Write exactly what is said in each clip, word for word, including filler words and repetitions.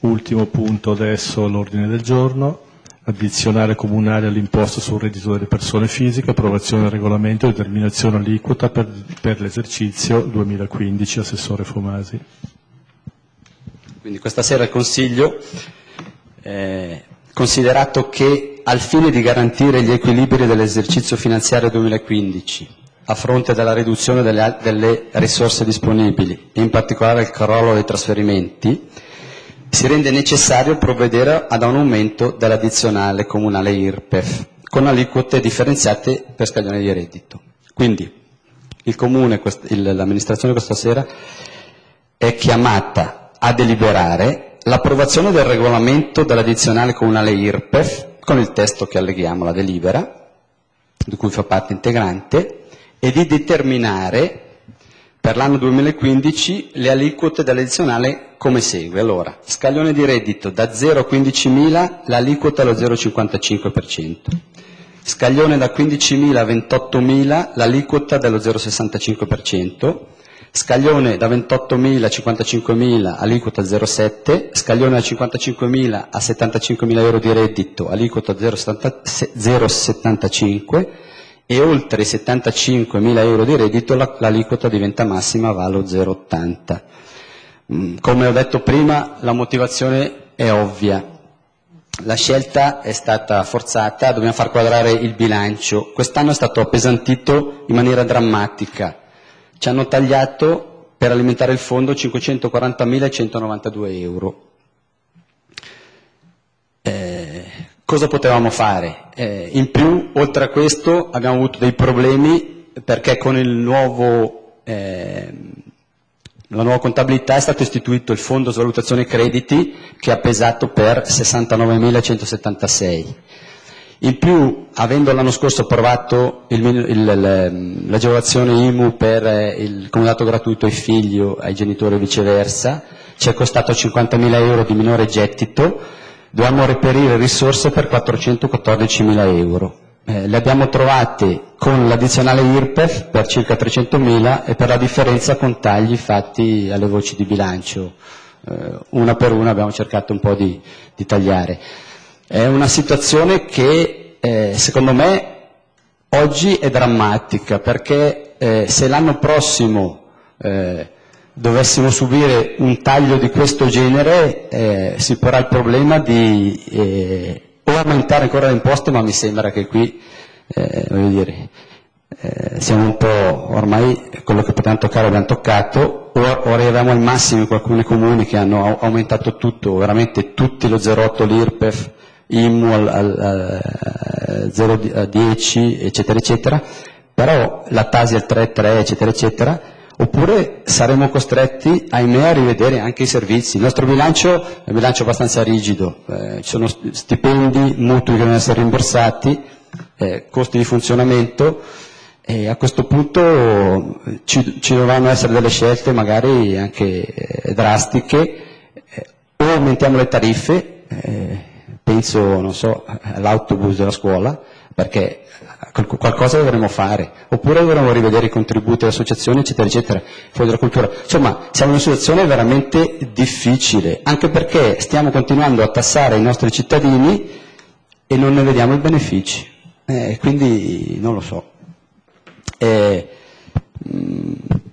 Ultimo punto adesso all'ordine del giorno, addizionale comunale all'imposta sul reddito delle persone fisiche, approvazione del regolamento e determinazione aliquota per, per l'esercizio duemilaquindici. Assessore Fomasi. Quindi questa sera il Consiglio, eh, considerato che al fine di garantire gli equilibri dell'esercizio finanziario duemilaquindici, a fronte della riduzione delle, delle risorse disponibili e in particolare il crollo dei trasferimenti, si rende necessario provvedere ad un aumento dell'addizionale comunale I R P E F con aliquote differenziate per scaglione di reddito. Quindi il Comune, l'amministrazione questa sera è chiamata a deliberare l'approvazione del regolamento dell'addizionale comunale I R P E F con il testo che alleghiamo alla delibera, di cui fa parte integrante, e di determinare per l'anno duemilaquindici le aliquote dell'addizionale come segue. Allora, scaglione di reddito da zero a quindicimila, l'aliquota è lo zero virgola cinquantacinque per cento. Scaglione da quindicimila a ventottomila, l'aliquota dello zero virgola sessantacinque per cento. Scaglione da ventottomila a cinquantacinquemila, aliquota zero virgola sette per cento. Scaglione da cinquantacinquemila a settantacinquemila euro di reddito, aliquota zero virgola settantacinque per cento. E oltre i settantacinquemila euro di reddito l'aliquota diventa massima, va allo zero virgola ottanta. Come ho detto prima, la motivazione è ovvia. La scelta è stata forzata, dobbiamo far quadrare il bilancio. Quest'anno è stato appesantito in maniera drammatica. Ci hanno tagliato per alimentare il fondo cinquecentoquarantamila centonovantadue euro. Eh, cosa potevamo fare? Eh, in più, oltre a questo, abbiamo avuto dei problemi perché con il nuovo, eh, la nuova contabilità è stato istituito il fondo svalutazione crediti che ha pesato per sessantanovemilacentosettantasei. In più, avendo l'anno scorso approvato l'agevolazione I M U per il comodato gratuito ai figli o ai genitori o viceversa, ci è costato cinquantamila euro di minore gettito, dobbiamo reperire risorse per quattrocentoquattordicimila euro. Eh, le abbiamo trovate con l'addizionale I R P E F per circa trecentomila e per la differenza con tagli fatti alle voci di bilancio. Eh, una per una abbiamo cercato un po' di, di tagliare. È una situazione che eh, secondo me oggi è drammatica perché eh, se l'anno prossimo eh, dovessimo subire un taglio di questo genere eh, si porrà il problema di eh, o aumentare ancora le imposte, ma mi sembra che qui eh, voglio dire, eh, siamo un po' ormai quello che potevamo toccare abbiamo toccato, o, o arriviamo al massimo in alcuni comuni che hanno aumentato tutto, veramente tutti lo zero virgola otto, l'I R P E F, I M U al, al, al zero virgola dieci, eccetera, eccetera, però la Tasi al tre virgola tre, eccetera, eccetera. Oppure saremo costretti, ahimè, a rivedere anche i servizi. Il nostro bilancio è un bilancio abbastanza rigido, eh, ci sono stipendi, mutui che devono essere rimborsati, eh, costi di funzionamento e a questo punto ci, ci dovranno essere delle scelte magari anche eh, drastiche, eh, o aumentiamo le tariffe, eh, penso, non so, all'autobus della scuola, perché qualcosa dovremmo fare, oppure dovremmo rivedere i contributi alle associazioni, eccetera, eccetera, fuori dalla cultura. Insomma, siamo in una situazione veramente difficile, anche perché stiamo continuando a tassare i nostri cittadini e non ne vediamo i benefici. Eh, quindi non lo so. Eh, mh,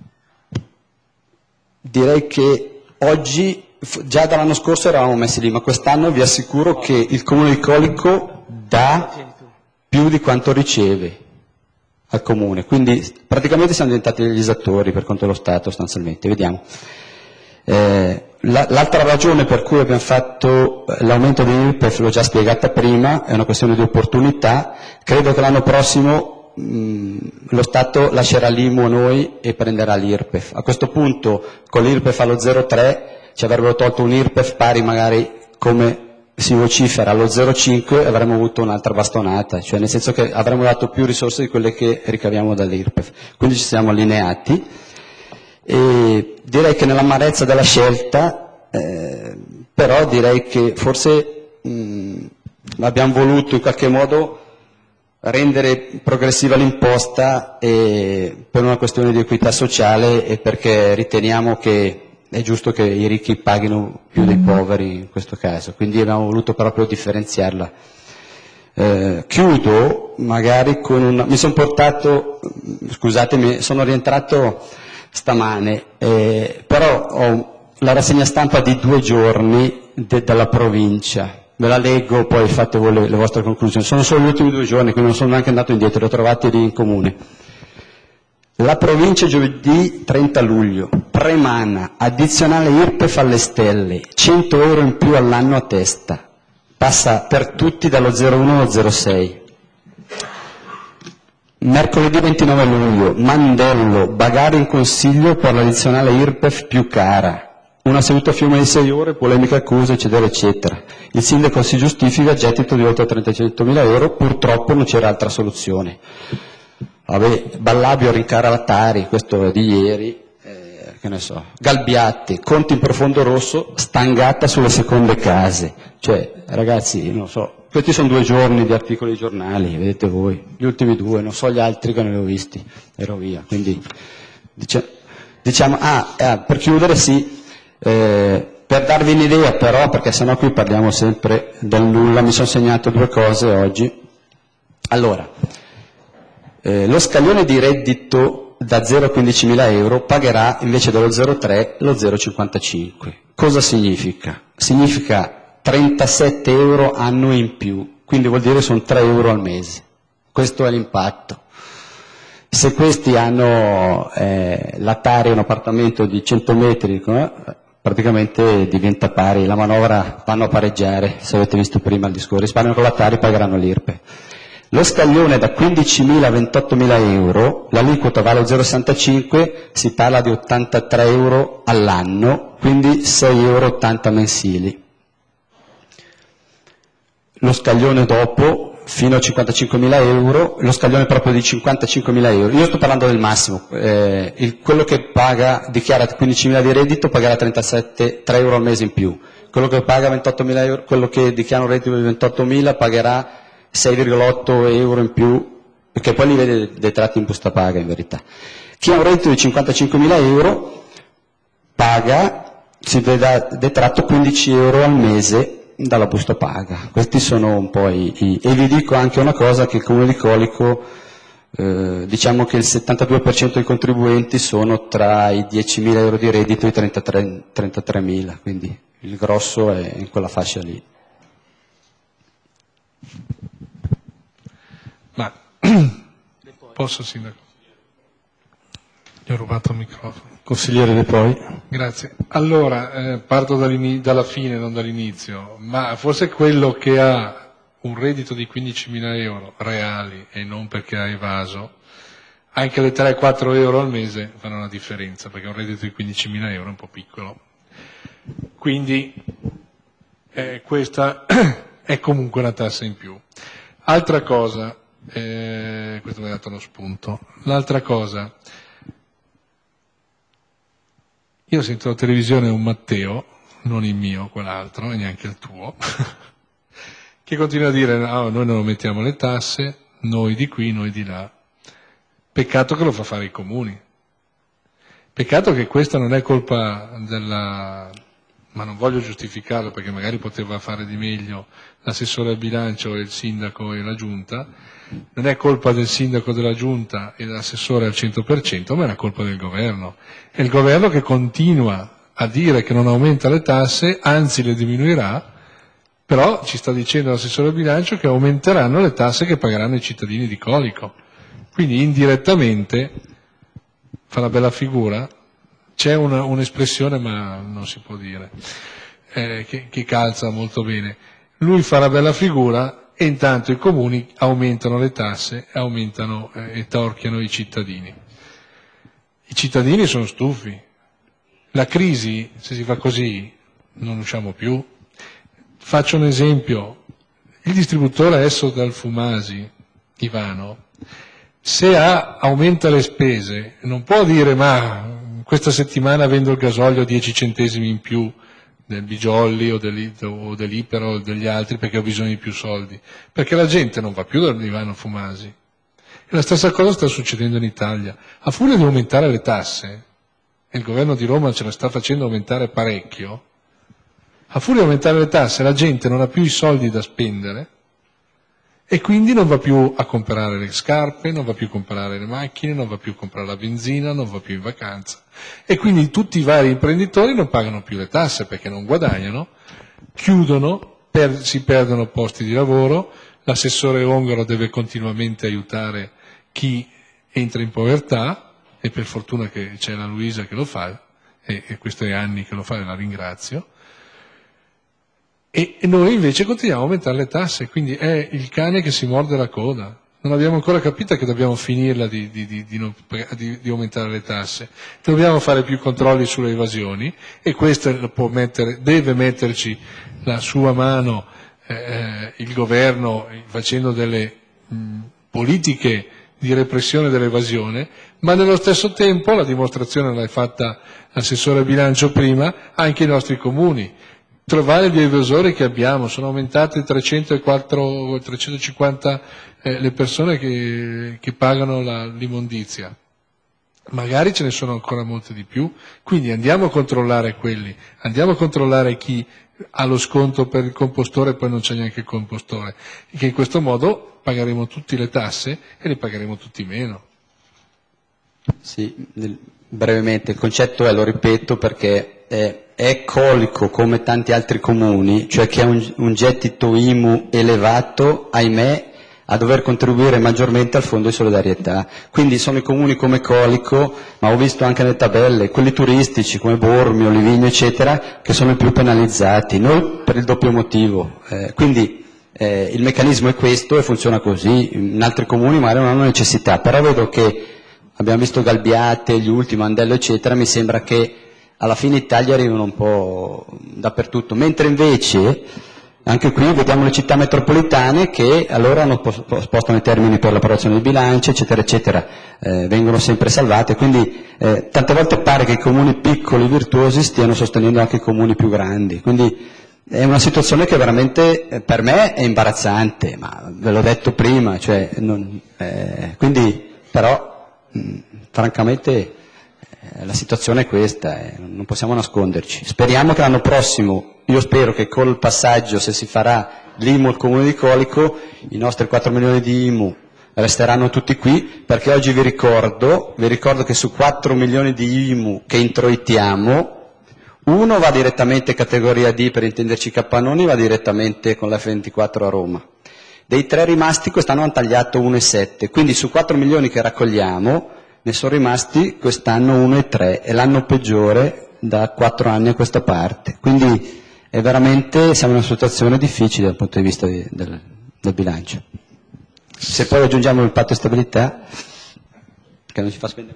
direi che oggi, già dall'anno scorso eravamo messi lì, ma quest'anno vi assicuro che il Comune di Colico dà più di quanto riceve al Comune, quindi praticamente siamo diventati degli esattori per conto dello Stato sostanzialmente, vediamo. Eh, la, l'altra ragione per cui abbiamo fatto l'aumento dell'I R P E F l'ho già spiegata prima, è una questione di opportunità, credo che l'anno prossimo mh, lo Stato lascerà l'I M U a noi e prenderà l'I R P E F. A questo punto con l'I R P E F allo zero virgola tre ci avrebbero tolto un I R P E F pari magari come si vocifera allo zero virgola cinque e avremmo avuto un'altra bastonata, cioè nel senso che avremmo dato più risorse di quelle che ricaviamo dall'I R P E F, quindi ci siamo allineati e direi che nell'amarezza della scelta eh, però direi che forse mh, abbiamo voluto in qualche modo rendere progressiva l'imposta e per una questione di equità sociale e perché riteniamo che è giusto che i ricchi paghino più dei poveri in questo caso, quindi abbiamo voluto proprio differenziarla. Eh, chiudo magari con un... mi sono portato, scusatemi, sono rientrato stamane, eh, però ho la rassegna stampa di due giorni de- dalla provincia, ve la leggo, poi fate voi le, le vostre conclusioni, sono solo gli ultimi due giorni, quindi non sono neanche andato indietro, li ho trovati lì in comune. La provincia giovedì trenta luglio, Premana, addizionale I R P E F alle stelle, cento euro in più all'anno a testa. Passa per tutti dallo zero uno allo zero sei. Mercoledì ventinove luglio, Mandello, bagare in consiglio per l'addizionale I R P E F più cara. Una seduta a Fiume di sei ore, polemica accusa, eccetera, eccetera. Il sindaco si giustifica, gettito di oltre trentacinquemila euro, purtroppo non c'era altra soluzione. Vabbè, Ballabio rincara la Tari, questo è di ieri. Che ne so, Galbiati, conti in profondo rosso, stangata sulle seconde case. Cioè, ragazzi, non so, questi sono due giorni di articoli di giornali, vedete voi, gli ultimi due, non so gli altri che non li ho visti, ero via. Quindi, dice, diciamo, ah, eh, per chiudere sì, eh, per darvi un'idea però, perché sennò qui parliamo sempre del nulla, mi sono segnato due cose oggi. Allora, eh, lo scaglione di reddito da zero a quindicimila euro pagherà invece dello zero virgola tre lo zero virgola cinquantacinque. Cosa significa? Significa trentasette euro annui in più, quindi vuol dire sono tre euro al mese. Questo è l'impatto. Se questi hanno eh, la Tari, un appartamento di cento metri, eh, praticamente diventa pari, la manovra vanno a pareggiare, se avete visto prima il discorso, risparmiano con la Tari, pagheranno l'I R P E. Lo scaglione da quindicimila a ventottomila euro, l'aliquota vale lo zero virgola sessantacinque, si parla di ottantatré euro all'anno, quindi sei euro e ottanta mensili. Lo scaglione dopo, fino a cinquantacinquemila euro, lo scaglione proprio di cinquantacinquemila euro. Io sto parlando del massimo, eh, il, quello che paga, dichiara quindicimila di reddito, pagherà trentasette, tre euro al mese in più. Quello che paga ventottomila euro, quello che dichiara un reddito di ventottomila pagherà sei virgola otto euro in più, perché poi li vede detratti in busta paga in verità. Chi ha un reddito di cinquantacinquemila euro paga, si vede detratto quindici euro al mese dalla busta paga. Questi sono un po' i, i... E vi dico anche una cosa, che il Comune di Colico, eh, diciamo che il settantadue per cento dei contribuenti sono tra i diecimila euro di reddito e i trentatremila, quindi il grosso è in quella fascia lì. Ma posso, Sindaco? Gli ho rubato il microfono. Consigliere De Poi. Grazie. Allora, eh, parto dalla fine, non dall'inizio, ma forse quello che ha un reddito di quindicimila euro reali e non perché ha evaso, anche le tre quattro euro al mese fanno una differenza, perché un reddito di quindicimila euro è un po' piccolo. Quindi eh, questa è comunque una tassa in più. Altra cosa, eh, questo mi ha dato lo spunto, l'altra cosa, io sento la televisione un Matteo, non il mio, quell'altro, e neanche il tuo, che continua a dire no, noi non mettiamo le tasse, noi di qui, noi di là. Peccato che lo fa fare i comuni. Peccato che questa non è colpa della... ma non voglio giustificarlo perché magari poteva fare di meglio l'assessore al bilancio e il sindaco e la giunta, non è colpa del sindaco, della giunta e dell'assessore al cento per cento, ma è la colpa del governo. È il governo che continua a dire che non aumenta le tasse, anzi le diminuirà, però ci sta dicendo l'assessore al bilancio che aumenteranno le tasse che pagheranno i cittadini di Colico. Quindi indirettamente fa una bella figura. C'è una, un'espressione, ma non si può dire, eh, che, che calza molto bene. Lui fa una bella figura e intanto i comuni aumentano le tasse, aumentano eh, e torchiano i cittadini. I cittadini sono stufi. La crisi, se si fa così, non usciamo più. Faccio un esempio. Il distributore esso dal Fumasi, Ivano, se ha, aumenta le spese, non può dire ma questa settimana vendo il gasolio a dieci centesimi in più del Bigiolli o dell'Ipero o degli altri perché ho bisogno di più soldi, perché la gente non va più dall'Ivano Fumasi. E la stessa cosa sta succedendo in Italia. A furia di aumentare le tasse, e il governo di Roma ce la sta facendo aumentare parecchio, a furia di aumentare le tasse la gente non ha più i soldi da spendere e quindi non va più a comprare le scarpe, non va più a comprare le macchine, non va più a comprare la benzina, non va più in vacanza. E quindi tutti i vari imprenditori non pagano più le tasse perché non guadagnano, chiudono, per, si perdono posti di lavoro, l'assessore Ongaro deve continuamente aiutare chi entra in povertà, e per fortuna che c'è la Luisa che lo fa, e, e questo è anni che lo fa e la ringrazio. E noi invece continuiamo a aumentare le tasse, quindi è il cane che si morde la coda. Non abbiamo ancora capito che dobbiamo finirla di, di, di, di, non, di, di aumentare le tasse. Dobbiamo fare più controlli sulle evasioni e questo lo può mettere, deve metterci la sua mano eh, il governo facendo delle mh, politiche di repressione dell'evasione, ma nello stesso tempo, la dimostrazione l'ha fatta l'assessore bilancio prima, anche i nostri comuni. Trovare gli evasori che abbiamo, sono aumentate trecentoquattro, trecentocinquanta eh, le persone che, che pagano la, l'immondizia, magari ce ne sono ancora molte di più, quindi andiamo a controllare quelli, andiamo a controllare chi ha lo sconto per il compostore e poi non c'è neanche il compostore, che in questo modo pagheremo tutti le tasse e le pagheremo tutti meno. Sì, brevemente, il concetto è, lo ripeto perché è, è Colico come tanti altri comuni, cioè che ha un, un gettito I M U elevato, ahimè, a dover contribuire maggiormente al fondo di solidarietà. Quindi sono i comuni come Colico, ma ho visto anche nelle tabelle, quelli turistici come Bormio, Livigno, eccetera, che sono i più penalizzati, noi per il doppio motivo. Eh, quindi eh, il meccanismo è questo e funziona così, in altri comuni magari non hanno necessità, però vedo che abbiamo visto Galbiate, gli ultimi, Mandello, eccetera, mi sembra che alla fine i tagli arrivano un po' dappertutto, mentre invece anche qui vediamo le città metropolitane che allora hanno spostano i termini per l'approvazione del bilancio, eccetera, eccetera, eh, vengono sempre salvate, quindi eh, tante volte pare che i comuni piccoli virtuosi stiano sostenendo anche i comuni più grandi, quindi è una situazione che veramente eh, per me è imbarazzante, ma ve l'ho detto prima, cioè, non, eh, quindi però mh, francamente eh, la situazione è questa, eh, non possiamo nasconderci. Speriamo che l'anno prossimo, io spero che col passaggio, se si farà l'I M U al Comune di Colico, i nostri quattro milioni di I M U resteranno tutti qui, perché oggi vi ricordo, vi ricordo che su quattro milioni di I M U che introitiamo, uno va direttamente categoria D, per intenderci Capannoni, va direttamente con l'F ventiquattro a Roma. Dei tre rimasti quest'anno hanno tagliato uno virgola sette, quindi su quattro milioni che raccogliamo ne sono rimasti quest'anno uno virgola tre, è l'anno peggiore da quattro anni a questa parte. Quindi è veramente, siamo in una situazione difficile dal punto di vista di, del, del bilancio. Se poi aggiungiamo il patto di stabilità, che non ci fa spendere.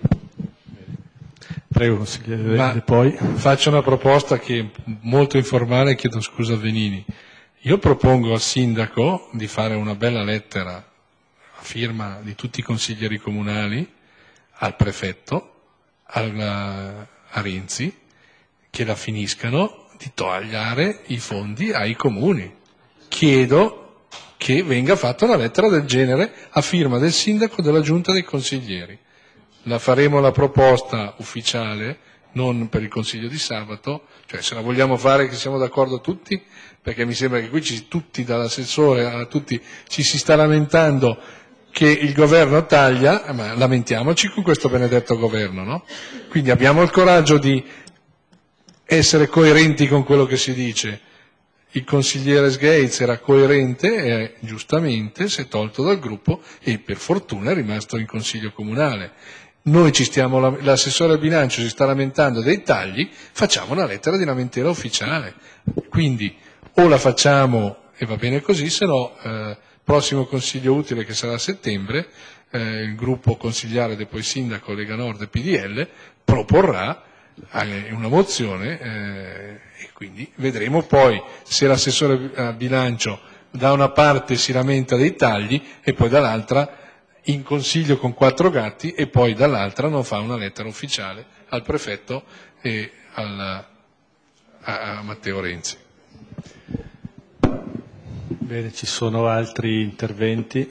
Prego, consigliere. Ma poi faccio una proposta che è molto informale, chiedo scusa a Venini. Io propongo al sindaco di fare una bella lettera a firma di tutti i consiglieri comunali al prefetto, al, a Renzi, che la finiscano di togliere i fondi ai comuni. Chiedo che venga fatta una lettera del genere a firma del sindaco, della giunta dei consiglieri. La faremo la proposta ufficiale, non per il consiglio di sabato, cioè se la vogliamo fare che siamo d'accordo tutti, perché mi sembra che qui ci, tutti, dall'assessore a tutti, ci si sta lamentando che il governo taglia, ma lamentiamoci con questo benedetto governo, no? Quindi abbiamo il coraggio di essere coerenti con quello che si dice. Il consigliere Sgates era coerente e giustamente si è tolto dal gruppo e per fortuna è rimasto in consiglio comunale. Noi ci stiamo, l'assessore al bilancio si sta lamentando dei tagli, facciamo una lettera di lamentela ufficiale. Quindi o la facciamo e va bene così, se no eh, prossimo consiglio utile che sarà a settembre, eh, il gruppo consigliare del poi sindaco Lega Nord e P D L proporrà eh, una mozione eh, e quindi vedremo poi se l'assessore al bilancio da una parte si lamenta dei tagli e poi dall'altra in consiglio con quattro gatti e poi dall'altra non fa una lettera ufficiale al prefetto e al, a, a Matteo Renzi. Bene, ci sono altri interventi?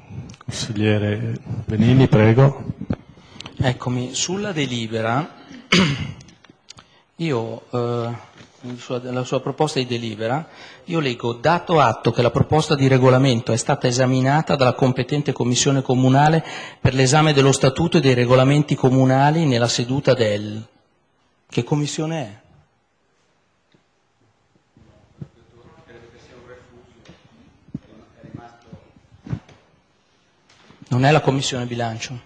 Consigliere Venini, prego. Eccomi, sulla delibera Io, eh, nella sua proposta di delibera, io leggo: dato atto che la proposta di regolamento è stata esaminata dalla competente commissione comunale per l'esame dello statuto e dei regolamenti comunali nella seduta del... Che commissione è? Non è la commissione bilancio.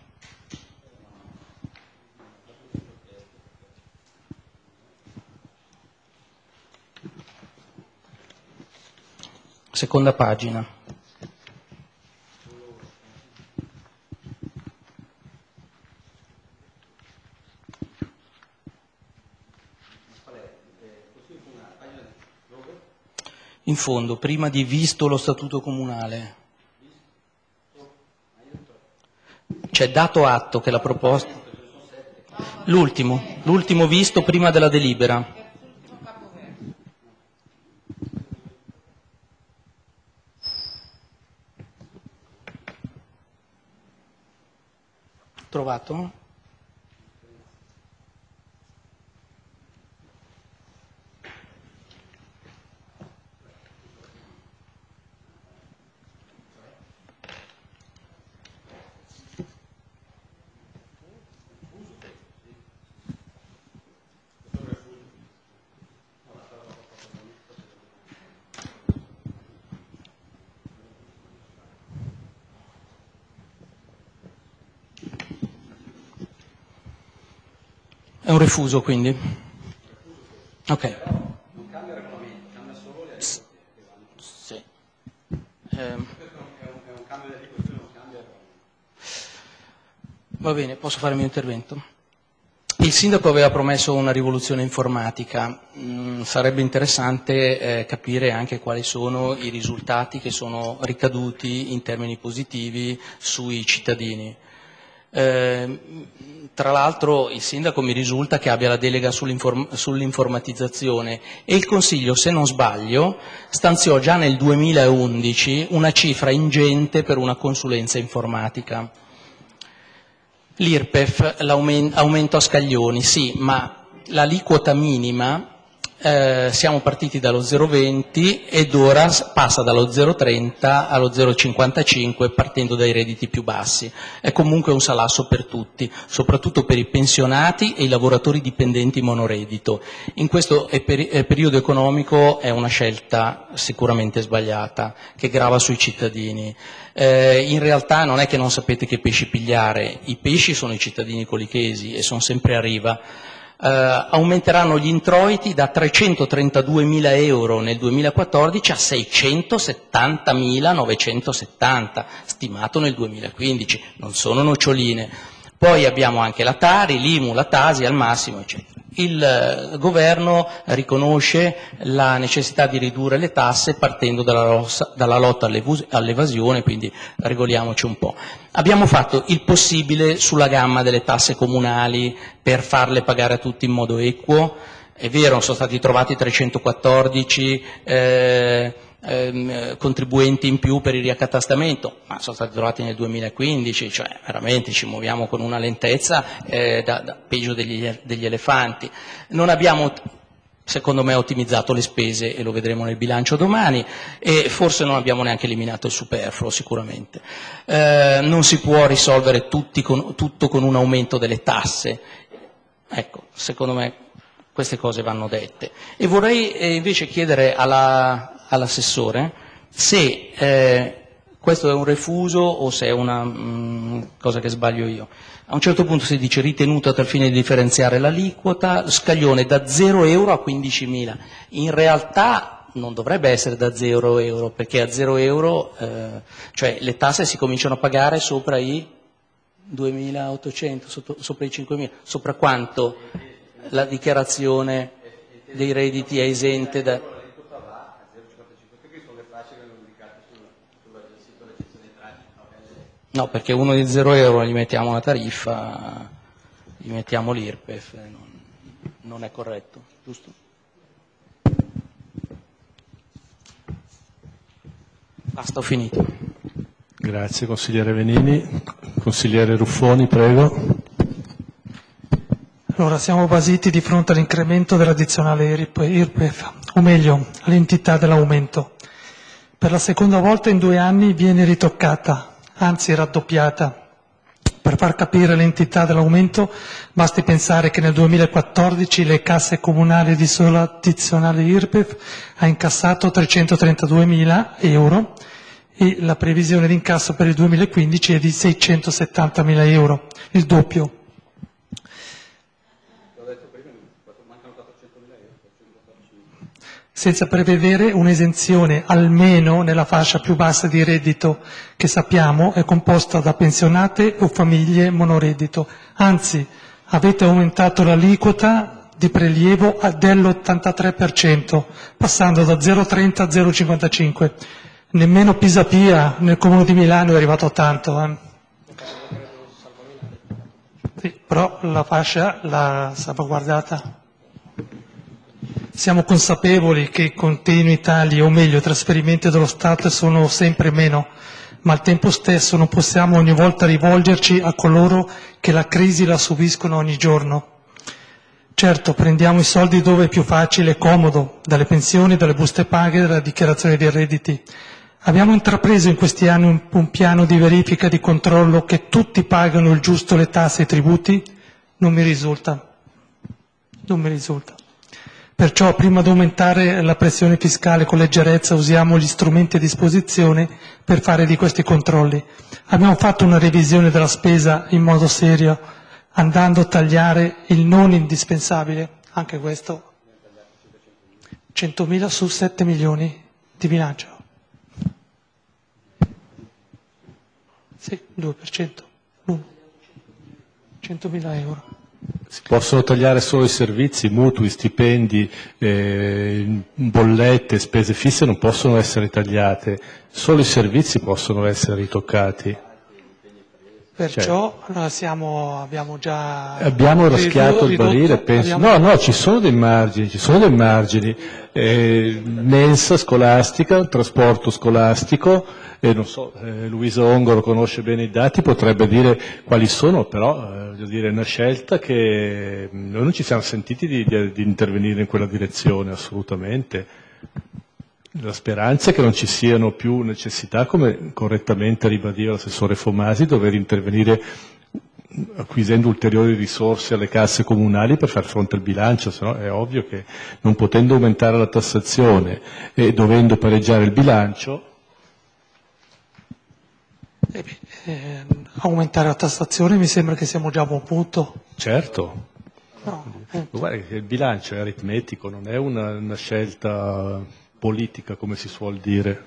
Seconda pagina. In fondo, prima di visto lo statuto comunale. C'è dato atto che la proposta... L'ultimo, l'ultimo visto prima della delibera. Trovato? È un refuso, quindi? Ok. Non cambia il regolamento, cambia solo le aliquote. Sì. Eh. È un cambio di aliquote, non cambia il regolamento. Va bene, posso fare il mio intervento? Il sindaco aveva promesso una rivoluzione informatica. Mm, sarebbe interessante eh, capire anche quali sono i risultati che sono ricaduti in termini positivi sui cittadini. Eh, tra l'altro il sindaco mi risulta che abbia la delega sull'inform- sull'informatizzazione e il Consiglio, se non sbaglio, stanziò già nel duemilaundici una cifra ingente per una consulenza informatica. L'I R P E F, l'aumento a scaglioni, sì, ma l'aliquota minima, eh, siamo partiti dallo zero virgola venti ed ora passa dallo zero virgola trenta allo zero virgola cinquantacinque partendo dai redditi più bassi. È comunque un salasso per tutti, soprattutto per i pensionati e i lavoratori dipendenti monoreddito. In questo periodo economico è una scelta sicuramente sbagliata, che grava sui cittadini. Eh, in realtà non è che non sapete che pesci pigliare, i pesci sono i cittadini colichesi e sono sempre a riva. Uh, aumenteranno gli introiti da trecentotrentaduemila euro nel duemilaquattordici a seicentosettantamila novecentosettanta, stimato nel duemilaquindici, non sono noccioline. Poi abbiamo anche la Tari, l'I M U, la Tasi al massimo, eccetera. Il uh, governo riconosce la necessità di ridurre le tasse partendo dalla, rossa, dalla lotta all'evasione, quindi regoliamoci un po'. Abbiamo fatto il possibile sulla gamma delle tasse comunali per farle pagare a tutti in modo equo. È vero, sono stati trovati trecentoquattordici eh, eh, contribuenti in più per il riaccatastamento, ma sono stati trovati nel duemilaquindici, cioè veramente ci muoviamo con una lentezza eh, da, da peggio degli, degli elefanti. Non abbiamo, secondo me, ottimizzato le spese e lo vedremo nel bilancio domani, e forse non abbiamo neanche eliminato il superfluo sicuramente. Eh, non si può risolvere tutti con, tutto con un aumento delle tasse. Ecco, secondo me queste cose vanno dette. E vorrei eh, invece chiedere alla, all'assessore se eh, questo è un refuso o se è una mh, cosa che sbaglio io. A un certo punto si dice ritenuto a tal fine di differenziare l'aliquota, scaglione da zero euro a quindicimila. In realtà non dovrebbe essere da zero euro, perché a zero euro, eh, cioè le tasse si cominciano a pagare sopra i duemilaottocento, sotto, sopra i cinquemila, sopra quanto la dichiarazione dei redditi è esente da... No, perché uno di zero euro gli mettiamo una tariffa, gli mettiamo l'I R P E F, non, non è corretto, giusto? Basta, ho finito. Grazie consigliere Venini. Consigliere Ruffoni, prego. Allora, siamo basiti di fronte all'incremento dell'addizionale I R P E F, o meglio, all'entità dell'aumento. Per la seconda volta in due anni viene ritoccata, anzi raddoppiata. Per far capire l'entità dell'aumento, basti pensare che nel duemilaquattordici le casse comunali di sola addizionale I R P E F ha incassato trecentotrentaduemila euro e la previsione di incasso per il duemilaquindici è di seicentosettantamila euro, il doppio. Senza prevedere un'esenzione almeno nella fascia più bassa di reddito, che sappiamo è composta da pensionate o famiglie monoreddito. Anzi, avete aumentato l'aliquota di prelievo dell'ottantatré per cento, passando da zero virgola trenta a zero virgola cinquantacinque. Nemmeno Pisapia nel Comune di Milano è arrivato a tanto. Eh. Sì, però la fascia l'ha salvaguardata. Siamo consapevoli che i continui tagli, o meglio i trasferimenti dello Stato, sono sempre meno, ma al tempo stesso non possiamo ogni volta rivolgerci a coloro che la crisi la subiscono ogni giorno. Certo, prendiamo i soldi dove è più facile e comodo, dalle pensioni, dalle buste paga e dalla dichiarazione dei redditi. Abbiamo intrapreso in questi anni un, un piano di verifica e di controllo che tutti pagano il giusto le tasse e i tributi? Non mi risulta. Non mi risulta. Perciò prima di aumentare la pressione fiscale con leggerezza usiamo gli strumenti a disposizione per fare di questi controlli. Abbiamo fatto una revisione della spesa in modo serio, andando a tagliare il non indispensabile, anche questo, centomila su sette milioni di bilancio. Sì, due per cento, centomila euro. Si possono tagliare solo i servizi, mutui, stipendi, eh, bollette, spese fisse non possono essere tagliate, solo i servizi possono essere ritoccati. Perciò cioè, siamo, abbiamo già... Abbiamo raschiato il barile, penso. Abbiamo... No, no, ci sono dei margini, ci sono dei margini. Eh, mensa scolastica, trasporto scolastico, eh, non so, eh, Luisa Ongoro conosce bene i dati, potrebbe dire quali sono, però eh, voglio dire, è una scelta che noi non ci siamo sentiti di, di, di intervenire in quella direzione, assolutamente. La speranza è che non ci siano più necessità, come correttamente ribadiva l'assessore Fomasi, dover intervenire acquisendo ulteriori risorse alle casse comunali per far fronte al bilancio, se no è ovvio che non potendo aumentare la tassazione e dovendo pareggiare il bilancio... Eh beh, eh, aumentare la tassazione mi sembra che siamo già a buon punto. Certo. No, eh. Guarda che il bilancio è aritmetico, non è una, una scelta... politica, come si suol dire.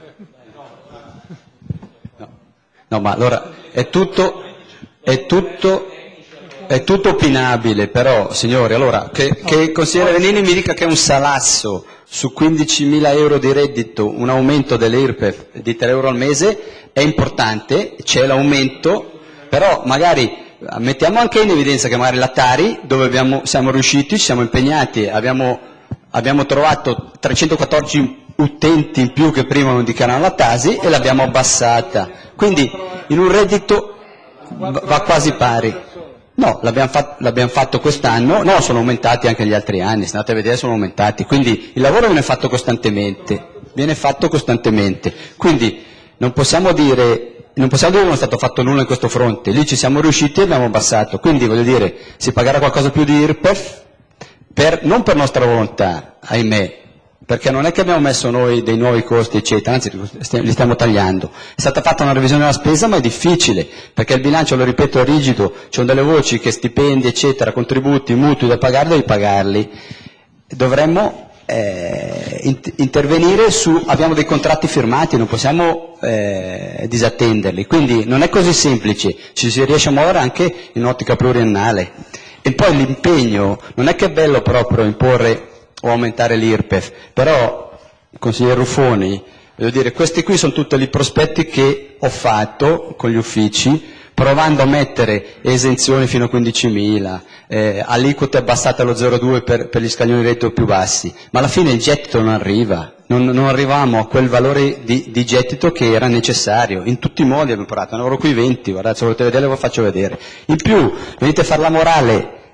No, no ma allora è tutto, è tutto, è tutto opinabile, però, signori, allora, che, che il consigliere Venini mi dica che è un salasso su quindicimila euro di reddito, un aumento delle I R P E F di tre euro al mese, è importante, c'è l'aumento, però magari mettiamo anche in evidenza che magari la Tari, dove abbiamo, siamo riusciti, ci siamo impegnati, abbiamo Abbiamo trovato trecentoquattordici utenti in più che prima non dichiaravano la Tasi e l'abbiamo abbassata. Quindi in un reddito va quasi pari. No, l'abbiamo fatto, l'abbiamo fatto quest'anno, no, sono aumentati anche gli altri anni, se andate a vedere sono aumentati. Quindi il lavoro viene fatto costantemente, viene fatto costantemente. Quindi non possiamo dire... Non possiamo dire che non è stato fatto nulla in questo fronte, lì ci siamo riusciti e abbiamo abbassato. Quindi voglio dire, si pagherà qualcosa più di I R P E F? Per, non per nostra volontà, ahimè, perché non è che abbiamo messo noi dei nuovi costi, eccetera, anzi li stiamo tagliando. È stata fatta una revisione della spesa, ma è difficile, perché il bilancio, lo ripeto, è rigido, ci sono delle voci che stipendi, eccetera, contributi, mutui da pagare, devi pagarli. Dovremmo eh, int- intervenire su, abbiamo dei contratti firmati, non possiamo eh, disattenderli, quindi non è così semplice, ci si riesce a muovere anche in ottica pluriennale. E poi l'impegno, non è che è bello proprio imporre o aumentare l'I R P E F, però, consigliere Ruffoni, voglio dire, questi qui sono tutti i prospetti che ho fatto con gli uffici, provando a mettere esenzioni fino a quindicimila, eh, aliquote abbassate allo zero virgola due per, per gli scaglioni di reddito più bassi, ma alla fine il gettito non arriva, non, non arrivavamo a quel valore di, di gettito che era necessario, in tutti i modi abbiamo provato, ne avrò qui venti, guardate, se volete vedere ve lo faccio vedere. In più, venite a fare la morale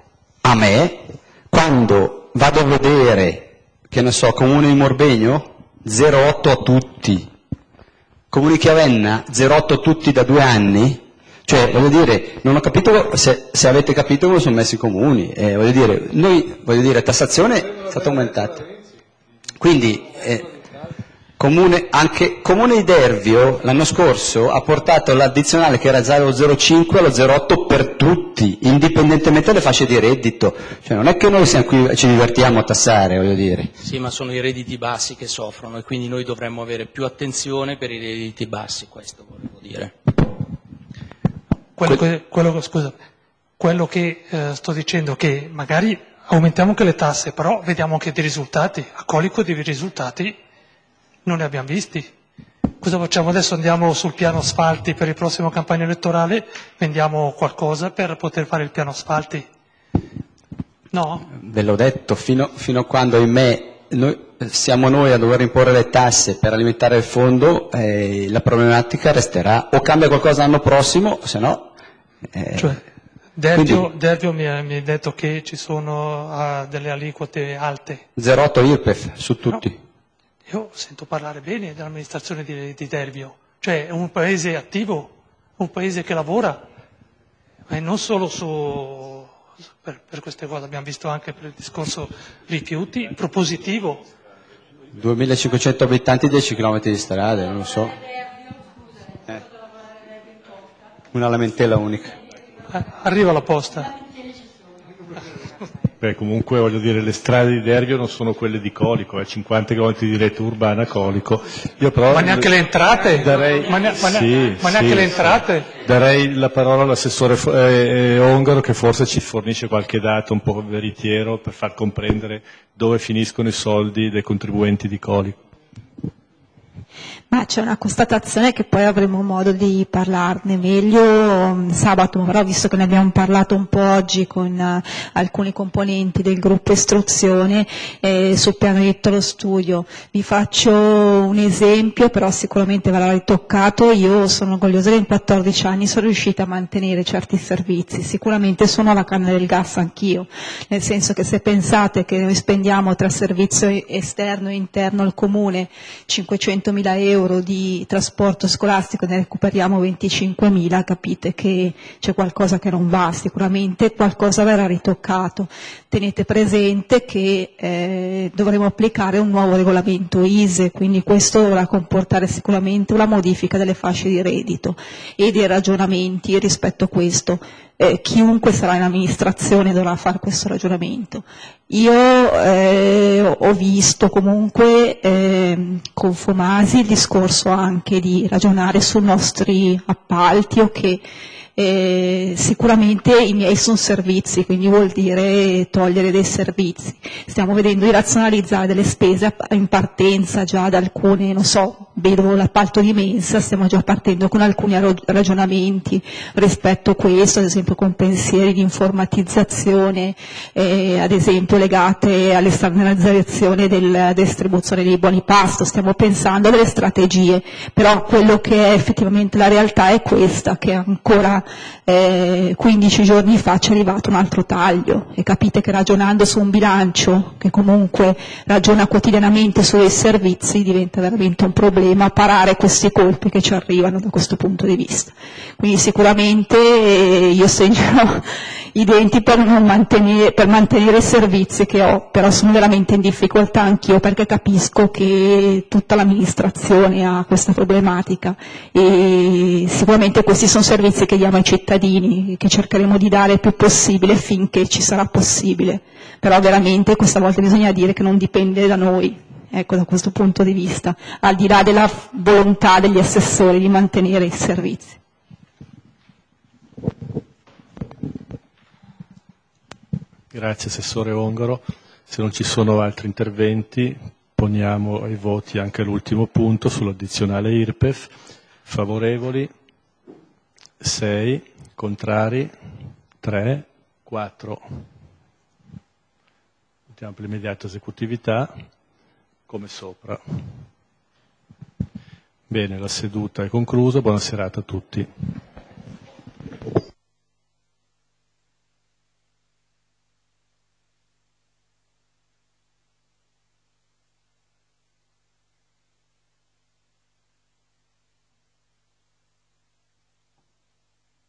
a me, quando vado a vedere, che ne so, Comune di Morbegno, zero virgola otto a tutti, Comune di Chiavenna, zero virgola otto a tutti da due anni, cioè, voglio dire, non ho capito se, se avete capito come sono messi i comuni, eh, voglio dire, noi, voglio dire, tassazione è stata aumentata. Quindi, eh, comune, anche Comune di Dervio l'anno scorso ha portato l'addizionale che era già allo zero virgola cinque allo zero virgola otto per tutti, indipendentemente dalle fasce di reddito. Cioè, non è che noi siamo qui, ci divertiamo a tassare, voglio dire. Sì, ma sono i redditi bassi che soffrono e quindi noi dovremmo avere più attenzione per i redditi bassi, questo volevo dire. Quello che, quello, scusa, quello che eh, sto dicendo è che magari aumentiamo anche le tasse, però vediamo anche dei risultati. A Colico dei risultati non ne abbiamo visti. Cosa facciamo adesso? Andiamo sul piano asfalti per il prossimo campagna elettorale? Vendiamo qualcosa per poter fare il piano asfalti? No? Ve l'ho detto, fino, fino a quando, ahimè, noi, siamo noi a dover imporre le tasse per alimentare il fondo, eh, la problematica resterà. O cambia qualcosa l'anno prossimo, o se no... Eh, cioè, Dervio, quindi, Dervio mi, ha, mi ha detto che ci sono uh, delle aliquote alte. zero virgola otto I R P E F su tutti. No. Io sento parlare bene dell'amministrazione di, di Dervio, cioè è un paese attivo, un paese che lavora, e non solo su, per, per queste cose, abbiamo visto anche per il discorso rifiuti, propositivo. duemilacinquecento abitanti, dieci chilometri di strade, non lo so. Eh. Una lamentela unica. Eh, arriva la posta. Beh, comunque voglio dire, le strade di Dervio non sono quelle di Colico, è cinquanta chilometri di rete urbana a Colico. Io però Ma neanche le entrate? Darei, ma, ne, ma, ne, sì, ma neanche sì, le entrate? Sì. Darei la parola all'assessore eh, Ongaro, che forse ci fornisce qualche dato un po' veritiero per far comprendere dove finiscono i soldi dei contribuenti di Colico. Ma c'è una constatazione che poi avremo modo di parlarne meglio sabato, però visto che ne abbiamo parlato un po' oggi con uh, alcuni componenti del gruppo istruzione eh, sul piano diritto allo studio, vi faccio un esempio, però sicuramente verrà ritoccato. Io sono orgogliosa che in quattordici anni sono riuscita a mantenere certi servizi, sicuramente sono alla canna del gas anch'io, nel senso che se pensate che noi spendiamo tra servizio esterno e interno al comune cinquecentomila euro di trasporto scolastico, ne recuperiamo venticinquemila, capite che c'è qualcosa che non va, sicuramente qualcosa verrà ritoccato. Tenete presente che eh, dovremo applicare un nuovo regolamento I S E, quindi questo dovrà comportare sicuramente una modifica delle fasce di reddito e dei ragionamenti rispetto a questo. Eh, chiunque sarà in amministrazione dovrà fare questo ragionamento. Io eh, ho visto comunque eh, con Fomasi il discorso anche di ragionare sui nostri appalti o che eh, sicuramente i miei sono servizi, quindi vuol dire togliere dei servizi. Stiamo vedendo di razionalizzare delle spese in partenza già da alcune, non so, vedo l'appalto di mensa, stiamo già partendo con alcuni ragionamenti rispetto a questo, ad esempio con pensieri di informatizzazione, eh, ad esempio legate all'esternalizzazione della distribuzione dei buoni pasto, stiamo pensando a delle strategie, però quello che è effettivamente la realtà è questa, che ancora eh, quindici giorni fa ci è arrivato un altro taglio e capite che ragionando su un bilancio che comunque ragiona quotidianamente sui servizi diventa veramente un problema parare questi colpi che ci arrivano da questo punto di vista. Quindi sicuramente eh, io segno i denti per, non mantenere, per mantenere i servizi che ho, però sono veramente in difficoltà anch'io perché capisco che tutta l'amministrazione ha questa problematica e sicuramente questi sono servizi che diamo ai cittadini, che cercheremo di dare il più possibile finché ci sarà possibile, però veramente questa volta bisogna dire che non dipende da noi. Ecco, da questo punto di vista, al di là della volontà degli assessori di mantenere i servizi. Grazie Assessore Ongaro. Se non ci sono altri interventi, poniamo ai voti anche l'ultimo punto sull'addizionale I R P E F. Favorevoli? sei. Contrari? tre. quattro. Votiamo per l'immediata esecutività. Come sopra. Bene, la seduta è conclusa, buona serata a tutti.